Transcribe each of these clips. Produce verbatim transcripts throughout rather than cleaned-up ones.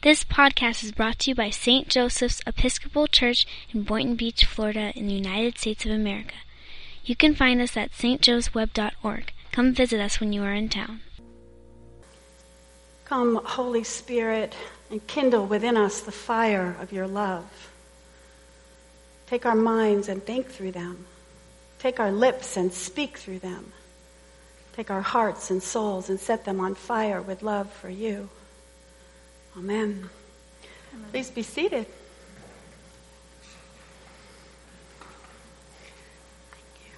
This podcast is brought to you by Saint Joseph's Episcopal Church in Boynton Beach, Florida, in the United States of America. You can find us at s t joes web dot org. Come visit us when you are in town. Come, Holy Spirit, and kindle within us the fire of your love. Take our minds and think through them. Take our lips and speak through them. Take our hearts and souls and set them on fire with love for you. Amen. Amen. Please be seated. Thank you.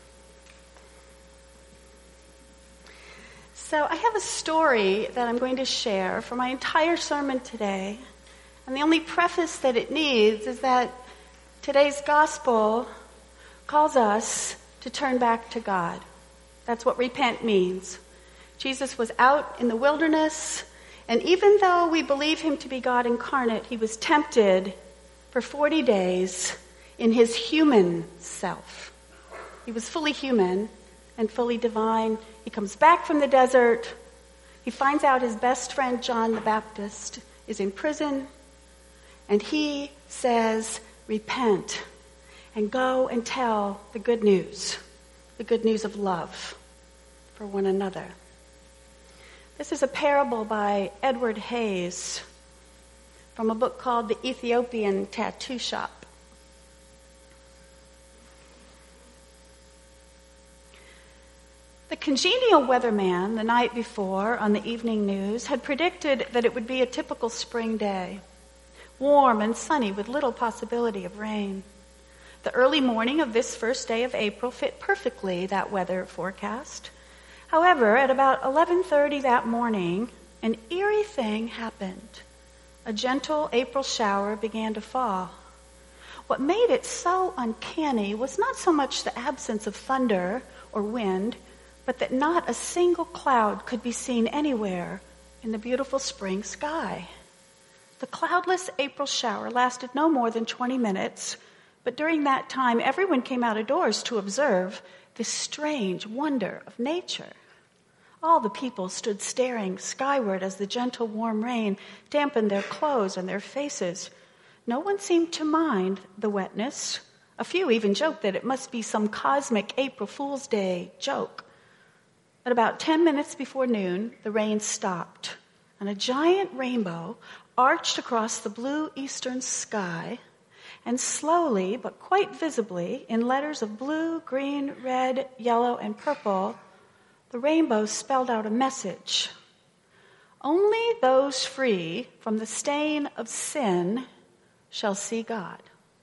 So I have a story that I'm going to share for my entire sermon today. And the only preface that it needs is that today's gospel calls us to turn back to God. That's what repent means. Jesus was out in the wilderness, and even though we believe him to be God incarnate, he was tempted for forty days in his human self. He was fully human and fully divine. He comes back from the desert. He finds out his best friend, John the Baptist, is in prison, and he says, repent and go and tell the good news, the good news of love for one another. This is a parable by Edward Hayes from a book called The Ethiopian Tattoo Shop. The congenial weatherman the night before on the evening news had predicted that it would be a typical spring day, warm and sunny with little possibility of rain. The early morning of this first day of April fit perfectly that weather forecast. However, at about eleven thirty that morning, an eerie thing happened. A gentle April shower began to fall. What made it so uncanny was not so much the absence of thunder or wind, but that not a single cloud could be seen anywhere in the beautiful spring sky. The cloudless April shower lasted no more than twenty minutes, but during that time, everyone came out of doors to observe this strange wonder of nature. All the people stood staring skyward as the gentle, warm rain dampened their clothes and their faces. No one seemed to mind the wetness. A few even joked that it must be some cosmic April Fool's Day joke. At about ten minutes before noon, the rain stopped, and a giant rainbow arched across the blue eastern sky, and slowly, but quite visibly, in letters of blue, green, red, yellow, and purple, the rainbow spelled out a message. Only those free from the stain of sin shall see God.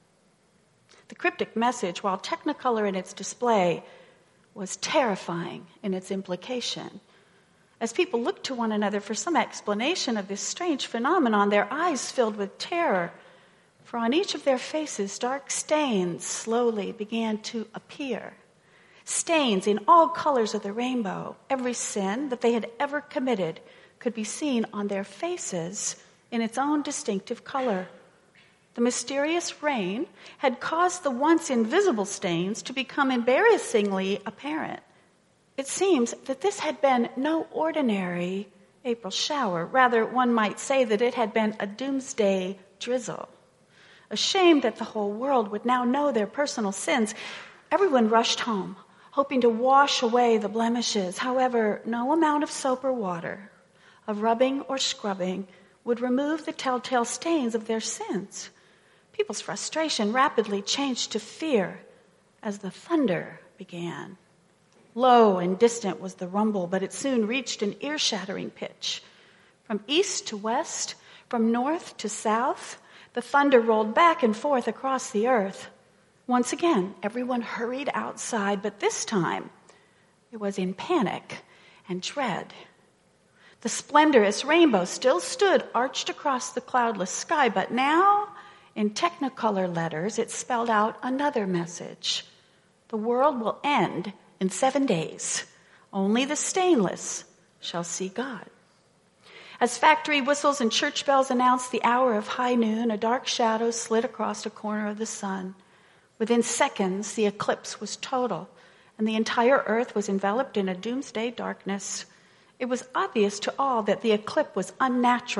The cryptic message, while technicolor in its display, was terrifying in its implication. As people looked to one another for some explanation of this strange phenomenon, their eyes filled with terror. For on each of their faces, dark stains slowly began to appear. Stains in all colors of the rainbow. Every sin that they had ever committed could be seen on their faces in its own distinctive color. The mysterious rain had caused the once invisible stains to become embarrassingly apparent. It seems that this had been no ordinary April shower. Rather, one might say that it had been a doomsday drizzle. Ashamed that the whole world would now know their personal sins, everyone rushed home, hoping to wash away the blemishes. However, no amount of soap or water, of rubbing or scrubbing, would remove the telltale stains of their sins. People's frustration rapidly changed to fear as the thunder began. Low and distant was the rumble, but it soon reached an ear-shattering pitch. From east to west, from north to south, the thunder rolled back and forth across the earth. Once again, everyone hurried outside, but this time it was in panic and dread. The splendorous rainbow still stood arched across the cloudless sky, but now, in technicolor letters, it spelled out another message. The world will end in seven days. Only the stainless shall see God. As factory whistles and church bells announced the hour of high noon, a dark shadow slid across a corner of the sun. Within seconds, the eclipse was total, and the entire earth was enveloped in a doomsday darkness. It was obvious to all that the eclipse was unnatural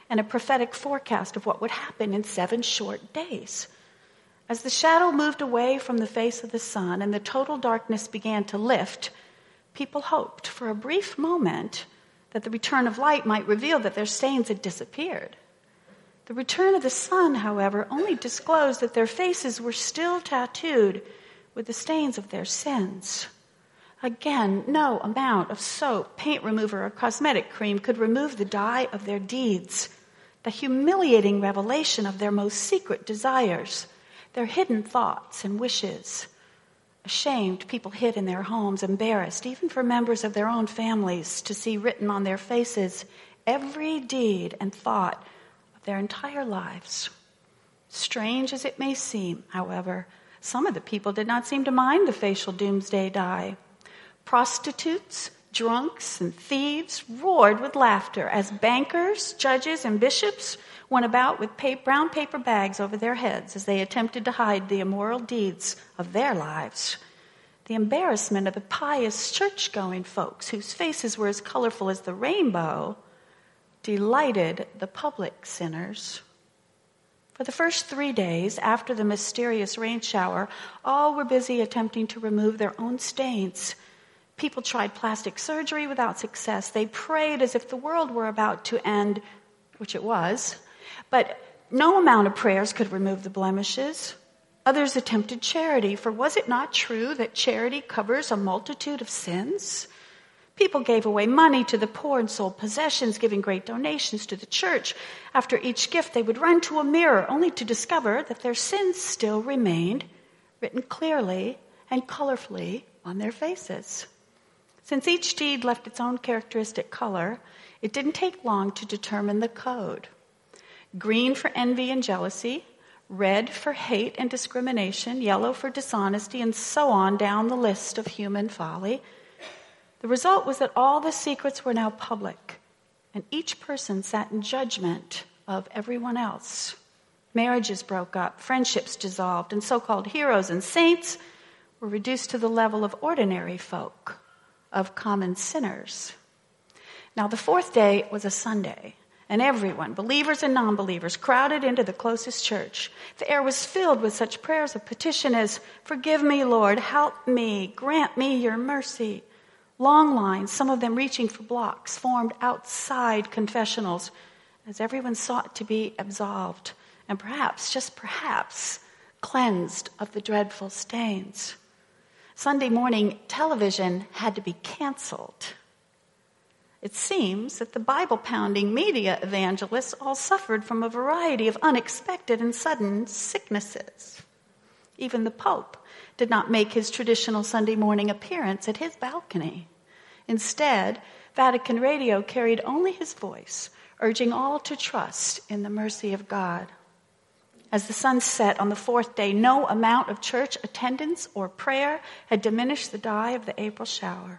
and a prophetic forecast of what would happen in seven short days. As the shadow moved away from the face of the sun and the total darkness began to lift, people hoped for a brief moment that the return of light might reveal that their stains had disappeared. The return of the sun, however, only disclosed that their faces were still tattooed with the stains of their sins. Again, no amount of soap, paint remover, or cosmetic cream could remove the dye of their deeds, the humiliating revelation of their most secret desires, their hidden thoughts and wishes. Ashamed, people hid in their homes, embarrassed, even for members of their own families, to see written on their faces every deed and thought of their entire lives. Strange as it may seem, however, some of the people did not seem to mind the facial doomsday dye. Prostitutes, drunks, and thieves roared with laughter as bankers, judges, and bishops went about with pa- brown paper bags over their heads as they attempted to hide the immoral deeds of their lives. The embarrassment of the pious church-going folks, whose faces were as colorful as the rainbow, delighted the public sinners. For the first three days after the mysterious rain shower, all were busy attempting to remove their own stains. People tried plastic surgery without success. They prayed as if the world were about to end, which it was. But no amount of prayers could remove the blemishes. Others attempted charity, for was it not true that charity covers a multitude of sins? People gave away money to the poor and sold possessions, giving great donations to the church. After each gift, they would run to a mirror, only to discover that their sins still remained, written clearly and colorfully on their faces. Since each deed left its own characteristic color, it didn't take long to determine the code. Green for envy and jealousy, red for hate and discrimination, yellow for dishonesty, and so on down the list of human folly. The result was that all the secrets were now public, and each person sat in judgment of everyone else. Marriages broke up, friendships dissolved, and so-called heroes and saints were reduced to the level of ordinary folk, of common sinners. Now, the fourth day was a Sunday, and everyone, believers and non-believers, crowded into the closest church. The air was filled with such prayers of petition as, "Forgive me, Lord, help me, grant me your mercy." Long lines, some of them reaching for blocks, formed outside confessionals as everyone sought to be absolved and perhaps, just perhaps, cleansed of the dreadful stains. Sunday morning television had to be canceled. It seems that the Bible-pounding media evangelists all suffered from a variety of unexpected and sudden sicknesses. Even the Pope did not make his traditional Sunday morning appearance at his balcony. Instead, Vatican Radio carried only his voice, urging all to trust in the mercy of God. As the sun set on the fourth day, no amount of church attendance or prayer had diminished the dye of the April shower.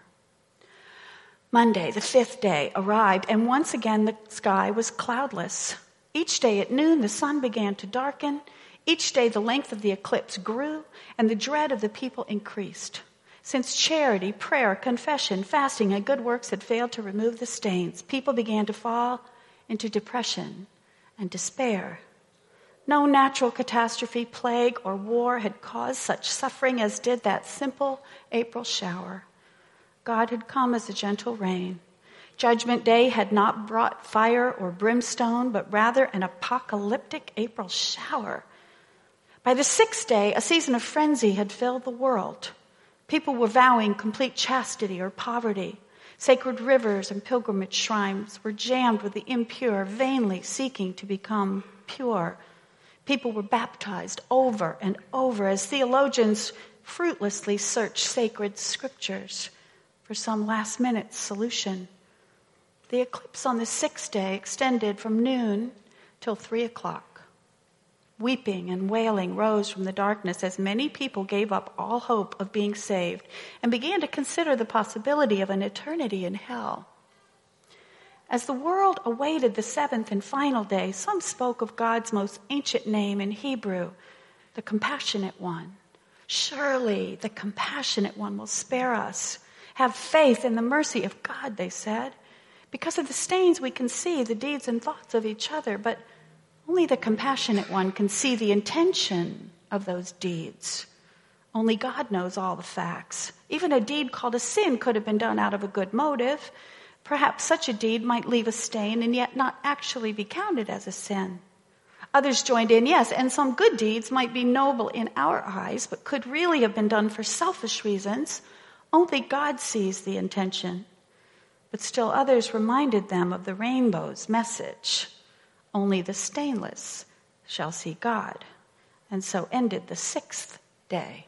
Monday, the fifth day, arrived, and once again the sky was cloudless. Each day at noon, the sun began to darken. Each day, the length of the eclipse grew, and the dread of the people increased. Since charity, prayer, confession, fasting, and good works had failed to remove the stains, people began to fall into depression and despair. No natural catastrophe, plague, or war had caused such suffering as did that simple April shower. God had come as a gentle rain. Judgment Day had not brought fire or brimstone, but rather an apocalyptic April shower. By the sixth day, a season of frenzy had filled the world. People were vowing complete chastity or poverty. Sacred rivers and pilgrimage shrines were jammed with the impure, vainly seeking to become pure. People were baptized over and over as theologians fruitlessly searched sacred scriptures for some last-minute solution. The eclipse on the sixth day extended from noon till three o'clock. Weeping and wailing rose from the darkness as many people gave up all hope of being saved and began to consider the possibility of an eternity in hell. As the world awaited the seventh and final day, some spoke of God's most ancient name in Hebrew, the Compassionate One. Surely the Compassionate One will spare us. Have faith in the mercy of God, they said. Because of the stains, we can see the deeds and thoughts of each other, but only the compassionate one can see the intention of those deeds. Only God knows all the facts. Even a deed called a sin could have been done out of a good motive. Perhaps such a deed might leave a stain and yet not actually be counted as a sin. Others joined in, yes, and some good deeds might be noble in our eyes, but could really have been done for selfish reasons. Only God sees the intention. But still others reminded them of the rainbow's message. Only the stainless shall see God. And so ended the sixth day.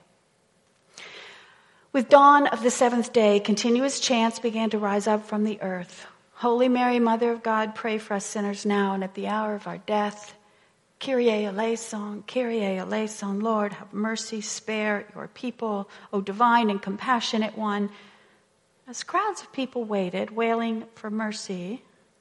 With dawn of the seventh day, continuous chants began to rise up from the earth. Holy Mary, Mother of God, pray for us sinners now and at the hour of our death. Kyrie eleison, Kyrie eleison, Lord, have mercy, spare your people, O divine and compassionate one. As crowds of people waited, wailing for mercy,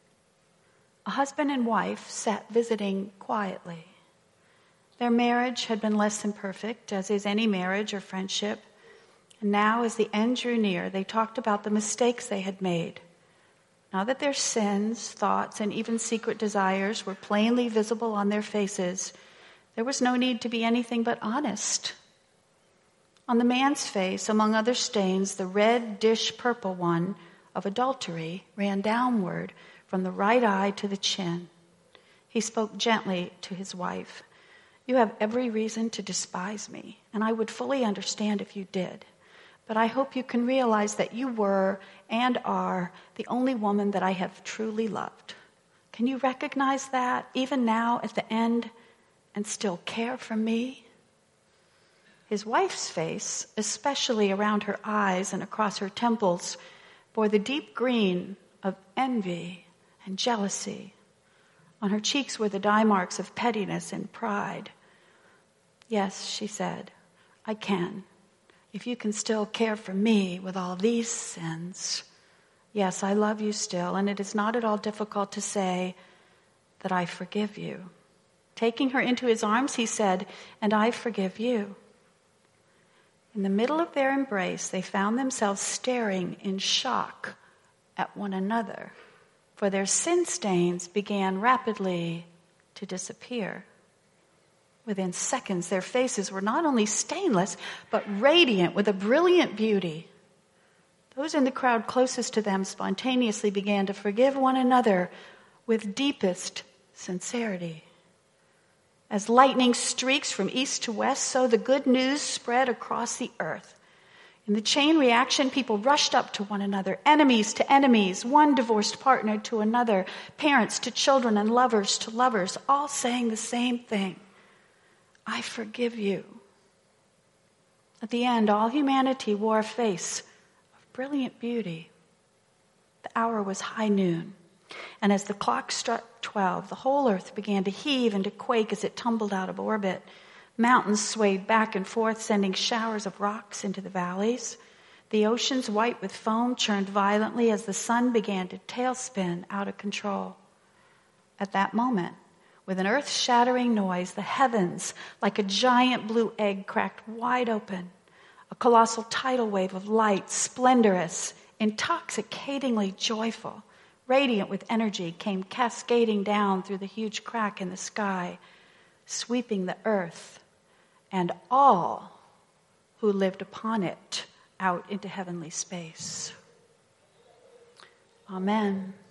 a husband and wife sat visiting quietly. Their marriage had been less than perfect, as is any marriage or friendship. And now, as the end drew near, they talked about the mistakes they had made. Now that their sins, thoughts, and even secret desires were plainly visible on their faces, there was no need to be anything but honest. On the man's face, among other stains, the red dish purple one of adultery ran downward from the right eye to the chin. He spoke gently to his wife. You have every reason to despise me, and I would fully understand if you did. But I hope you can realize that you were and are the only woman that I have truly loved. Can you recognize that, even now at the end, and still care for me? His wife's face, especially around her eyes and across her temples, bore the deep green of envy and jealousy. On her cheeks were the dye marks of pettiness and pride. Yes, she said, I can. If you can still care for me with all these sins. Yes, I love you still, and it is not at all difficult to say that I forgive you. Taking her into his arms, he said, and I forgive you. In the middle of their embrace, they found themselves staring in shock at one another, for their sin stains began rapidly to disappear. Within seconds, their faces were not only stainless, but radiant with a brilliant beauty. Those in the crowd closest to them spontaneously began to forgive one another with deepest sincerity. As lightning streaks from east to west, so the good news spread across the earth. In the chain reaction, people rushed up to one another, enemies to enemies, one divorced partner to another, parents to children, and lovers to lovers, all saying the same thing. I forgive you. At the end, all humanity wore a face of brilliant beauty. The hour was high noon. And as the clock struck twelve, the whole earth began to heave and to quake as it tumbled out of orbit. Mountains swayed back and forth, sending showers of rocks into the valleys. The oceans, white with foam, churned violently as the sun began to tailspin out of control. At that moment, with an earth-shattering noise, the heavens, like a giant blue egg, cracked wide open. A colossal tidal wave of light, splendorous, intoxicatingly joyful, radiant with energy, came cascading down through the huge crack in the sky, sweeping the earth and all who lived upon it out into heavenly space. Amen.